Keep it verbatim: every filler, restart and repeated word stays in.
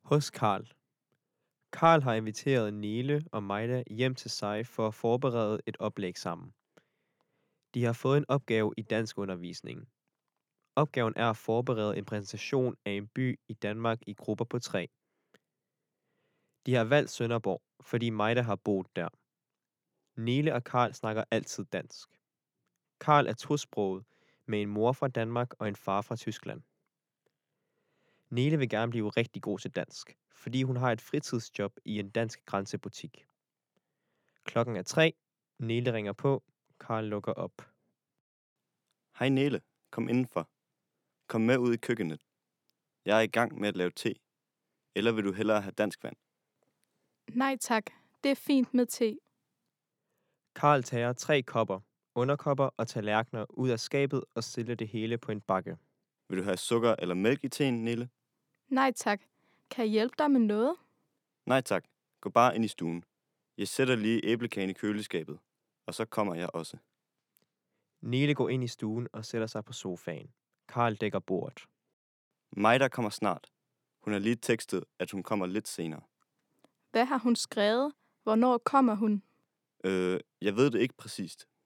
Hos Karl. Karl har inviteret Nele og Maida hjem til sig for at forberede et oplæg sammen. De har fået en opgave i danskundervisningen. Opgaven er at forberede en præsentation af en by i Danmark i grupper på tre. De har valgt Sønderborg, fordi Maida har boet der. Nele og Karl snakker altid dansk. Karl er tosproget med en mor fra Danmark og en far fra Tyskland. Nele vil gerne blive rigtig god til dansk, fordi hun har et fritidsjob i en dansk grænsebutik. Klokken er tre. Nele ringer på. Karl lukker op. Hej Nele, kom indenfor. Kom med ud i køkkenet. Jeg er i gang med at lave te. Eller vil du hellere have dansk vand? Nej tak, det er fint med te. Karl tager tre kopper, underkopper og tallerkener ud af skabet og stiller det hele på en bakke. Vil du have sukker eller mælk i teen, Nele? Nej tak, kan jeg hjælpe dig med noget? Nej tak, gå bare ind i stuen. Jeg sætter lige æblekagen i køleskabet, og så kommer jeg også. Nele går ind i stuen og sætter sig på sofaen. Karl dækker bordet. Maida kommer snart. Hun har lige tekstet, at hun kommer lidt senere. Hvad har hun skrevet? Hvornår kommer hun? Øh, jeg ved det ikke præcist,